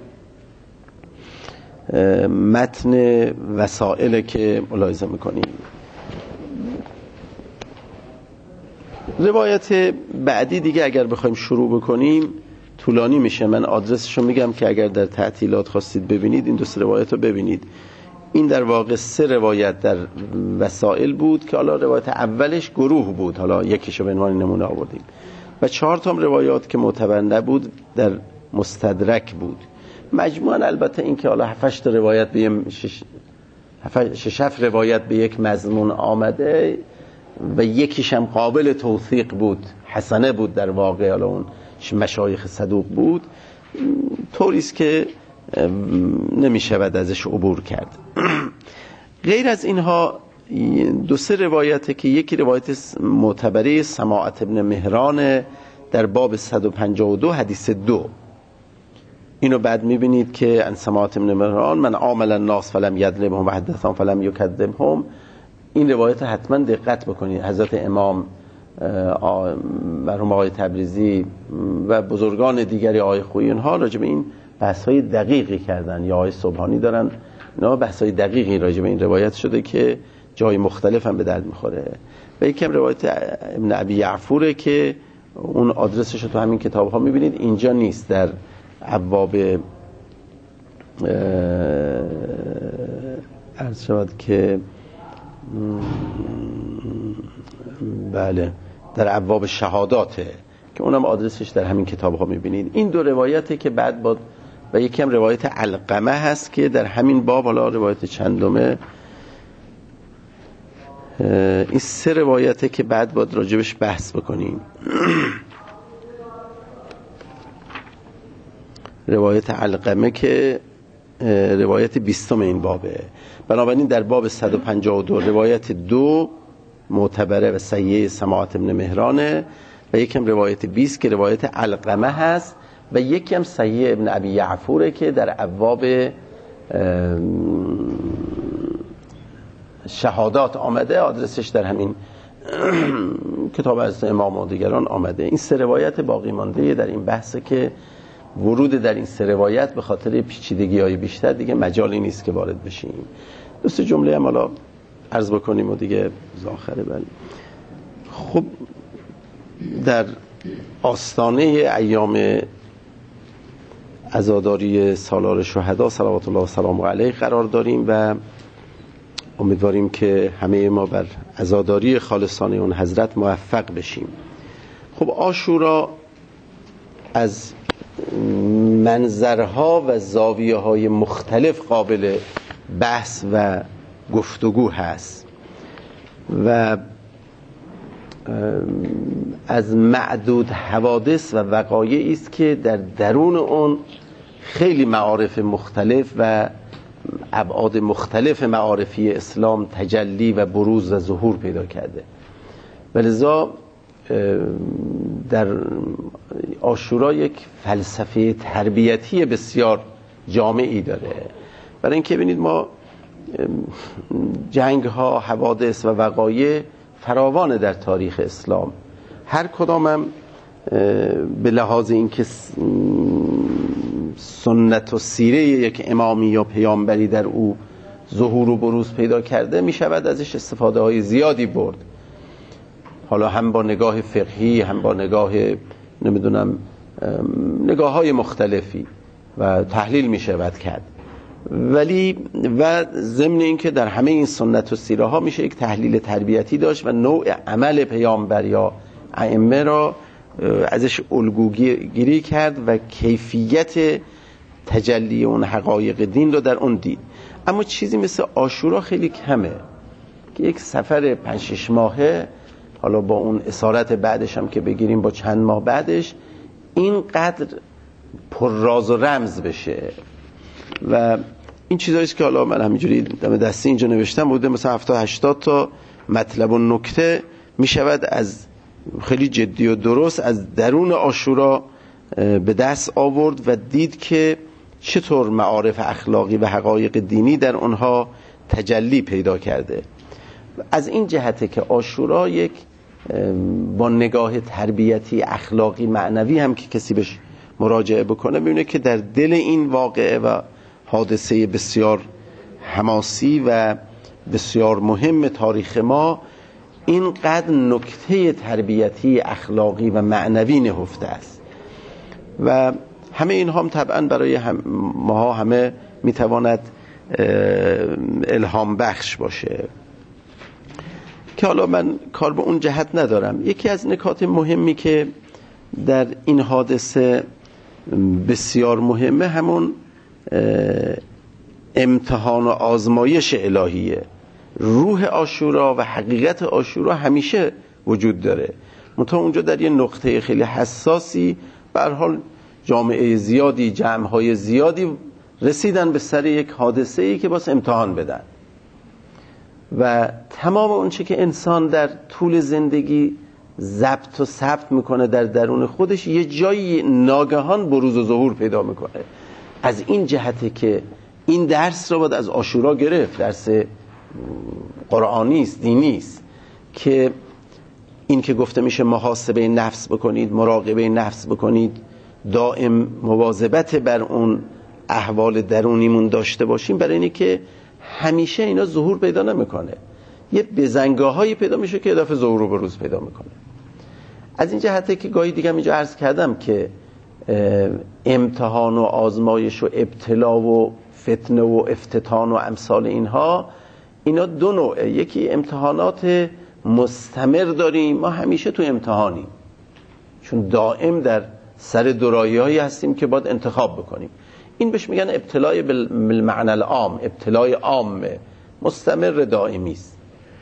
A: متن وسائل که ملاحظه میکنیم. روایت بعدی دیگه اگر بخوایم شروع بکنیم طولانی میشه، من آدرسشو میگم که اگر در تعطیلات خواستید ببینید این دو سه روایت رو ببینید. این در واقع سه روایت در وسائل بود که حالا روایت اولش گروه بود، حالا یکیشو به عنوان نمونه آوردیم، و چهار تا روایات که معتبر نبود در مستدرک بود. مجموعاً البته این که حالا هفت هشت روایت به شش شش هفت روایت به یک مضمون آمده و یکیش هم قابل توثیق بود، حسنه بود در واقع، حالا اون مشایخ صدوق بود، طوریست که نمی شود ازش عبور کرد. غیر از اینها دو سه روایته که یکی روایت معتبره سماعت ابن مهران در باب صد و پنجاه و دو حدیث دو، اینو بعد میبینید که ان سماعت ابن مهران من عامل الناس فلم یضربهم و حدثهم فلم یکذبهم. این روایت حتما دقت بکنید، حضرت امام مرحوم آقای تبریزی و بزرگان دیگری آقای خویی اینها راجع به این بحث‌های دقیقی کردن، یا آقای سبحانی دارن اینا بحث‌های دقیقی راجع به این روایت شده که جای مختلف هم به درد میخوره. و یکم روایت ابن ابی یعفوره که اون آدرسش رو تو همین کتاب‌ها می‌بینید، اینجا نیست، در ابواب عرض شود که بله در ابواب شهاداته که اونم آدرسش در همین کتاب ها میبینید. این دو روایته که بعد با و یکم روایت علقمه هست که در همین باب، حالا روایت چندمه، این سه روایته که بعد باید راجبش بحث بکنیم. روایت علقمه که روایت بیستم این بابه، بنابراین در باب صد و پنجاه و دو روایت دو معتبره و صحیح سماعت ابن مهرانه و یکم روایت بیست که روایت علقمه هست و یکم صحیح ابن ابی یعفوره که در ابواب شهادات آمده، آدرسش در همین کتاب از امام و دیگران آمده. این سه روایت باقی مانده در این بحثه که ورود در این سه روایت به خاطر پیچیدگی‌های بیشتر دیگه مجالی نیست که وارد بشیم. دو سه جمله هم حالا عرض بکنیم و دیگه آخره. بله خب در آستانه ایام عزاداری سالار شهدا صلوات الله و سلامه علیه قرار داریم و امیدواریم که همه ما بر عزاداری خالصانه اون حضرت موفق بشیم. خب عاشورا از منظرها و زاویه‌های مختلف قابل بحث و گفتگو هست و از معدود حوادث و وقایعی است که در درون اون خیلی معارف مختلف و ابعاد مختلف معارفی اسلام تجلی و بروز و ظهور پیدا کرده. ولذا در عاشورا یک فلسفه تربیتی بسیار جامعی داره. برای اینکه ببینید ما جنگ ها، حوادث و وقایع فراوانه در تاریخ اسلام، هر کدام هم به لحاظ اینکه سنت و سیره یک امامی یا پیامبری در او ظهور و بروز پیدا کرده، می شود ازش استفاده های زیادی برد، حالا هم با نگاه فقهی، هم با نگاه نمیدونم نگاه های مختلفی و تحلیل می شود کرد. ولی و ضمن این که در همه این سنت و سیره ها میشه یک تحلیل تربیتی داشت و نوع عمل پیامبر یا ائمه را ازش الگوگیری کرد و کیفیت تجلی اون حقایق دین رو در اون دید. اما چیزی مثل عاشورا خیلی کمه که یک سفر پنج شش ماهه، حالا با اون اسارت بعدش هم که بگیریم با چند ماه بعدش، اینقدر پر راز و رمز بشه. و این چیزاییست که حالا من همینجوری دم دستی اینجا نوشتم، بوده مثلا هفتاد هشتاد تا مطلب و نکته می شود از خیلی جدی و درست از درون عاشورا به دست آورد و دید که چطور معارف اخلاقی و حقایق دینی در اونها تجلی پیدا کرده. از این جهته که عاشورا یک با نگاه تربیتی اخلاقی معنوی هم که کسی بهش مراجعه بکنه ببینه که در دل این واقعه و حادثه بسیار حماسی و بسیار مهم تاریخ ما اینقدر نکته تربیتی اخلاقی و معنوی نهفته است و همه اینها هم طبعا برای هم ما همه میتواند الهام بخش باشه که حالا من کار به اون جهت ندارم. یکی از نکات مهمی که در این حادثه بسیار مهمه همون امتحان و آزمایش الهیه. روح عاشورا و حقیقت عاشورا همیشه وجود داره، منتها اونجا در یه نقطه خیلی حساسی به هر حال جامعه زیادی، جمع‌های زیادی رسیدن به سر یک حادثه‌ای که باز امتحان بدن و تمام اون چه که انسان در طول زندگی ضبط و ثبت میکنه در درون خودش یه جایی ناگهان بروز و ظهور پیدا میکنه. از این جهته که این درس رو باید از عاشورا گرفت، درس قرآنی است، دینی است، که این که گفته میشه محاسبه نفس بکنید، مراقبه نفس بکنید، دائم مواظبت بر اون احوال درونیمون داشته باشیم، برای اینه که همیشه اینا ظهور پیدا نمیکنه، یه بزنگاهایی پیدا میشه که اضافه ظهور و بروز پیدا میکنه. از این جهته که گاهی دیگه اینجا عرض کردم که امتحان و آزمایش و ابتلا و فتنه و افتتان و امثال اینها، اینا دو نوعه. یکی امتحانات مستمر داریم، ما همیشه تو امتحانیم چون دائم در سر دورایی هایی هستیم که باید انتخاب بکنیم. این بهش میگن ابتلای بالمعنى العام، ابتلای عامه مستمر دائمی است.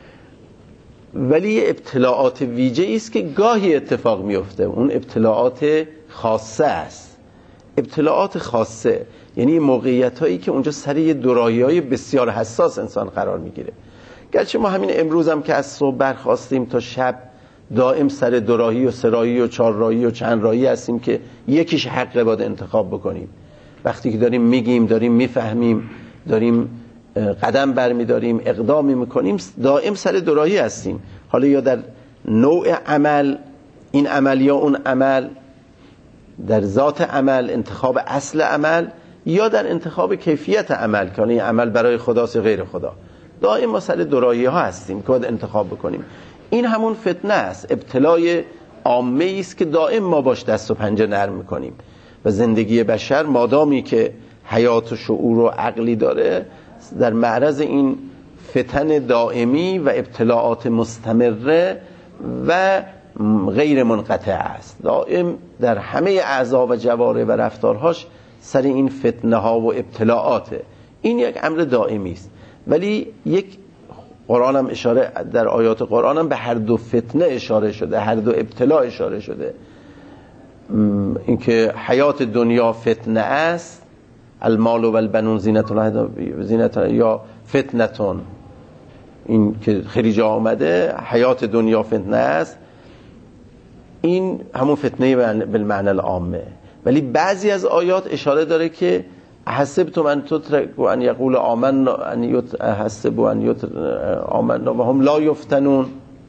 A: ولی ابتلاعات ویژه‌ای است که گاهی اتفاق میفته، اون ابتلاعات خاصه است. ابتلاعات خاصه یعنی موقعیت هایی که اونجا سر یه دورایی های بسیار حساس انسان قرار میگیره. گرچه ما همین امروز هم که از صبح برخاستیم تا شب دائم سر دوراهی و سرایی و چهار راهی و چند راهی هستیم که یکیش حقه باید انتخاب بکنیم. وقتی که داریم میگیم، داریم میفهمیم، داریم قدم برمیداریم، اقدامی میکنیم، دائم سر دوراهی هستیم. حالا یا در نوع عمل، این عمل یا اون عمل، در ذات عمل، انتخاب اصل عمل، یا در انتخاب کیفیت عمل که این عمل برای خداست یا غیر خدا. دائم ما سر دوراهی ها هستیم که باید انتخاب بکنیم. این همون فتنه است، ابتلای عامه است که دائم ما باش دست و پنجه نرم میکنیم و زندگی بشر مادامی که حیات و شعور و عقلی داره در معرض این فتن دائمی و ابتلاعات مستمره و غیر منقطع است. دائم در همه اعضا و جوارح و رفتارهاش سر این فتنه ها و ابتلاعاته. این یک امر دائمی است. ولی یک قرآن هم اشاره، در آیات قرآن هم به هر دو فتنه اشاره شده، هر دو ابتلا اشاره شده. اینکه حیات دنیا فتنه است، المال و البنون زینت یا فتنتون، این که خریجا آمده حیات دنیا فتنه است، این همون فتنه بالمعنی العامه. ولی بعضی از آیات اشاره داره که حسبتم ان تتركوا ان يقول آمنا ان یت حسبوا ان یت آمنا و هم لا یفتنون،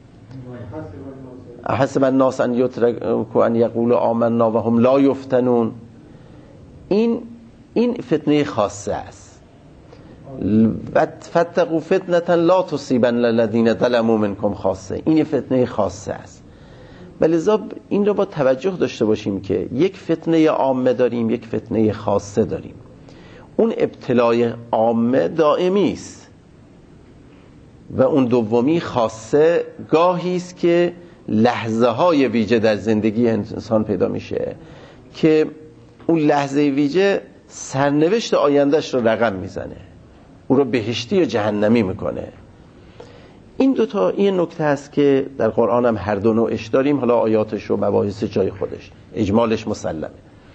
A: حسب الناس ان یتركوا ان يقول آمنا و هم لا یفتنون. این این فتنه خاصه است. فتقوا فتنه لا تصيبن الذين ظلموا منكم خاصه، این فتنه خاصه است. ولذا این رو با توجه داشته باشیم که یک فتنه عامه داریم، یک فتنه خاصه داریم. اون ابتلای عامه دائمی است و اون دومی خاصه گاهی است که لحظه های ویژه در زندگی انسان پیدا میشه که اون لحظه ویژه سرنوشت آیندهش رو رقم میزنه، او رو بهشتی و جهنمی میکنه. این دوتا این نکته است که در قرآن هم هر دو نوعش داریم. حالا آیاتش و مباحث جای خودش، اجمالش مسلمه.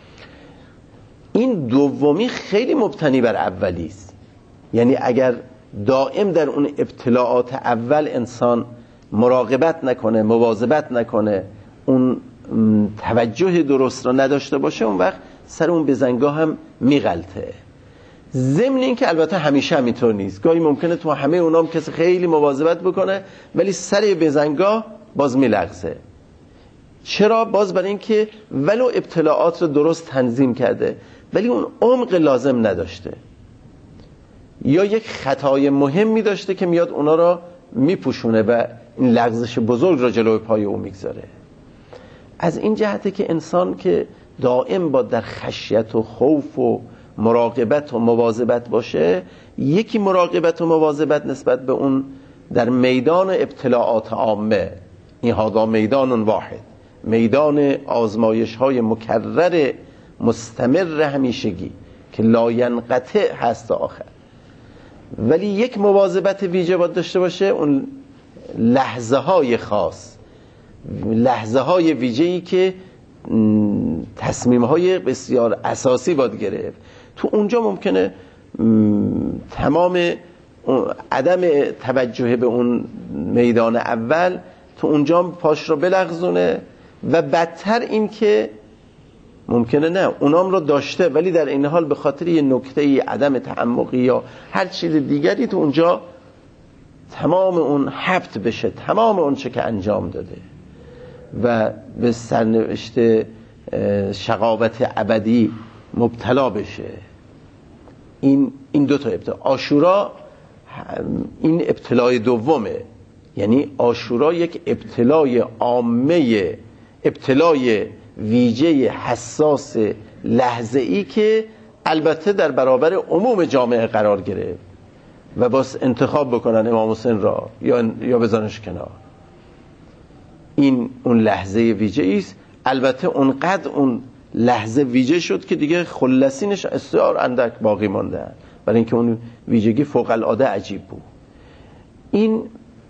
A: این دومی خیلی مبتنی بر اولی است. یعنی اگر دائم در اون ابتلاعات اول انسان مراقبت نکنه، مواظبت نکنه، اون توجه درست را نداشته باشه، اون وقت سر اون بزنگاه هم میغلطه. ضمن این که البته همیشه همینطور نیست، گاهی ممکنه تو همه اونام کسی خیلی مواظبت بکنه ولی سر بزنگاه باز میلغزه. چرا؟ باز برای این که ولو ابتلاعات رو درست تنظیم کرده ولی اون عمق لازم نداشته، یا یک خطای مهمی داشته که میاد اونا رو میپوشونه و این لغزش بزرگ رو جلوی پای او میگذاره. از این جهته که انسان که دائم با در خشیت و خوف و مراقبت و مواظبت باشه، یکی مراقبت و مواظبت نسبت به اون در میدان ابتلاعات عامه، این هادا میدان واحد، میدان آزمایش های مکرر مستمر همیشگی که لا ینقطع هست آخر. ولی یک مواظبت ویژه باید داشته باشه، اون لحظه های خاص، لحظه های ویژه‌ای که تصمیم های بسیار اساسی باید گرفت. تو اونجا ممکنه تمام عدم توجه به اون میدان اول تو اونجا پاش رو بلغزونه و بدتر این که ممکنه نه اونام رو داشته ولی در این حال به خاطر یه نکته عدم تعمقی یا هر چیز دیگری تو اونجا تمام اون حبط بشه، تمام اون چه که انجام داده و به سرنوشت شقاوت ابدی مبتلا بشه. این این دو تا ابتلا. عاشورا این ابتلای دومه، یعنی عاشورا یک ابتلای عامه، ابتلای ویژه حساس لحظه‌ای که البته در برابر عموم جامعه قرار گرفت و باز انتخاب بکنن امام حسین را یا یا بزنش کنار. این اون لحظه ویژه است. البته اونقدر اون لحظه ویژه شد که دیگه خلصینش بسیار اندک باقی مانده، برای اینکه اون ویژگی فوق العاده عجیب بود. این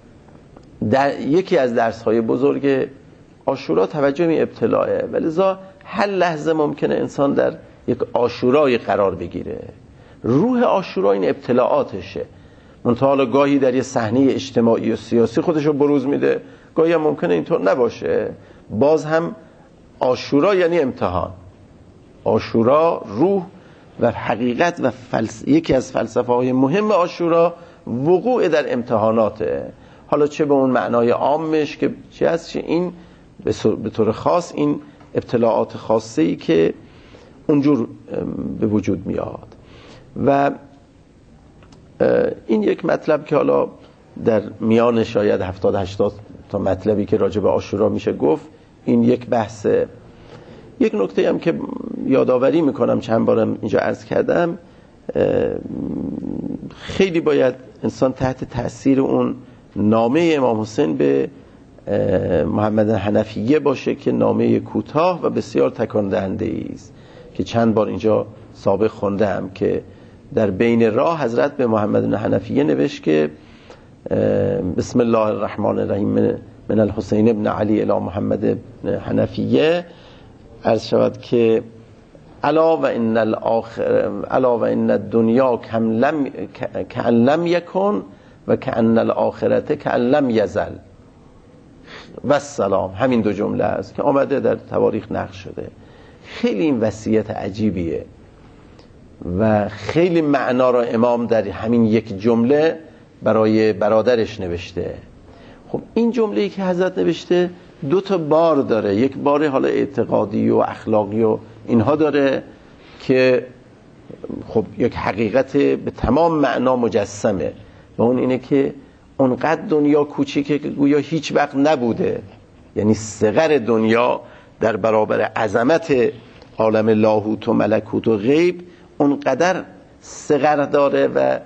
A: در یکی از درس‌های بزرگ عاشورا توجه می ابتلاه، ولذا هر لحظه ممکنه انسان در یک عاشورای قرار بگیره. روح عاشورا این ابتلاعاتشه. منتها گاهی در یه صحنه اجتماعی و سیاسی خودشو بروز میده، گاهی هم ممکنه اینطور نباشه. باز هم عاشورا یعنی امتحان. عاشورا روح و حقیقت و فلس... یکی از فلسفه های مهم عاشورا وقوع در امتحاناته. حالا چه به اون معنای عامش که چه از چه این به طور خاص این ابتلاعات خاصه‌ای که اونجور به وجود میاد. و این یک مطلب که حالا در میان شاید هفتاد هشتاد تا مطلبی که راجع به عاشورا میشه گفت، این یک بحثه. یک نکته هم که یادآوری میکنم چند بارم اینجا عرض کردم، خیلی باید انسان تحت تأثیر اون نامه امام حسین به محمد حنفیه باشه که نامه کوتاه و بسیار تکان دهنده است که چند بار اینجا سابق خوندم که در بین راه حضرت به محمد حنفیه نوشت که بسم الله الرحمن الرحیم من الحسین ابن علی الی محمد حنفیه، عرض شود که الا و ان الاخر الا و ان الدنیا کم لم کأن لم یکن و کأن الاخرته کأن لم یزل و السلام. همین دو جمله است که آمده در تواریخ نقش شده. خیلی این وصیت عجیبیه و خیلی معنا را امام در همین یک جمله برای برادرش نوشته. خب این جمله‌ای که حضرت نوشته دو تا بار داره، یک بار حالا اعتقادی و اخلاقی و اینها داره که خب یک حقیقت به تمام معنا مجسمه و اون اینه که اونقدر دنیا کوچیکه که گویا هیچ وقت نبوده، یعنی صغر دنیا در برابر عظمت عالم لاهوت و ملکوت و غیب اونقدر صغر داره و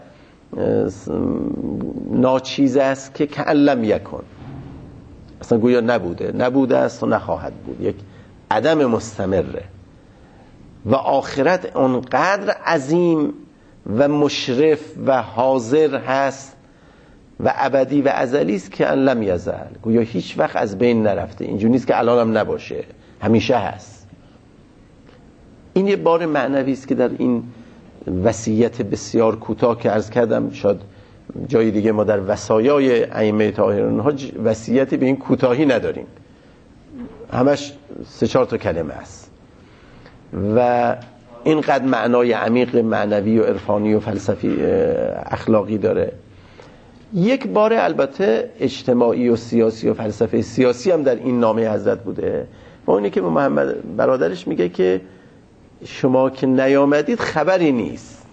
A: ناچیز است که کأن یکن، اصلا گویا نبوده نبوده است و نخواهد بود، یک عدم مستمره. و آخرت اونقدر عظیم و مشرف و حاضر هست و ابدی و ازلی است که ان لم یزل، گویا هیچ وقت از بین نرفته، اینجوری نیست که الان هم نباشه، همیشه هست. این یه بار معنوی است که در این وصیت بسیار کوتاه که عرض کردم، شاید جای دیگه ما در وصایای ائمه طاهرین ها وصیتی به این کوتاهی نداریم، همش سه چهار تا کلمه است و اینقدر معنای عمیق معنوی و عرفانی و فلسفی اخلاقی داره. یک بار البته اجتماعی و سیاسی و فلسفه سیاسی هم در این نامه حضرت بوده و اونی که به محمد برادرش میگه که شما که نیامدید خبری نیست،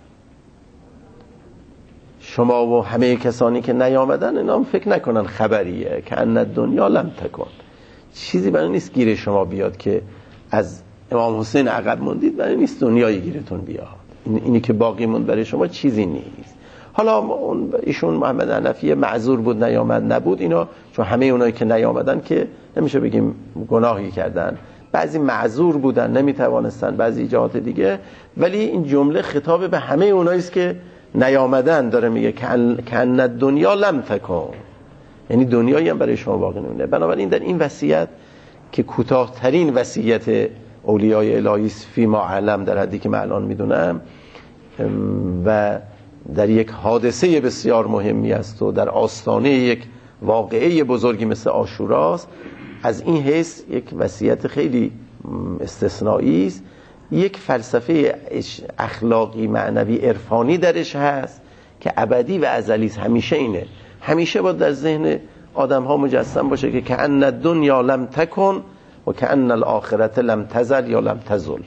A: شما و همه کسانی که نیامدن اینا هم فکر نکنن خبریه که ان دنیا لم تکن، چیزی برای نیست گیر شما بیاد که از امام حسین عقب موندید، برای نیست دنیای گیرتون بیاد، این اینی که باقی موند برای شما چیزی نیست. حالا ایشون محمد حنفیه معذور بود نیامد نبود اینا، چون همه اونایی که نیامدن که نمیشه بگیم گناهی کردن، بعضی معذور بودن نمیتوانستن، بعضی جهات دیگه، ولی این جمله خطاب به همه اونایی است که نیامدن، داره میگه که ان دنیا لم تکن، یعنی دنیایی هم برای شما باقی نمونه. بنابراین در این وصیت که کوتاه‌ترین وصیت اولیای الهی است فی ما علم، در حدی که من الان میدونم، و در یک حادثه بسیار مهمی است و در آستانه یک واقعه بزرگی مثل عاشوراست، از این حیث یک وصیت خیلی استثنایی است. یک فلسفه اخلاقی معنوی عرفانی درش هست که ابدی و ازلی است، همیشه اینه، همیشه باید در ذهن آدم ها مجسم باشه که کأن الدنیا لم تکن و کأن الاخرت لم تزل یا لم تزل،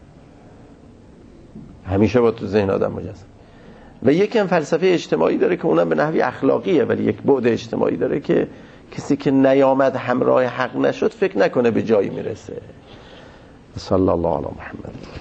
A: همیشه باید تو ذهن آدم مجسم. و یکم فلسفه اجتماعی داره که اونم به نحوی اخلاقیه، ولی یک بعد اجتماعی داره که کسی که نیامد همراه حق نشد فکر نکنه به جایی میرسه. صلی الله علی محمد.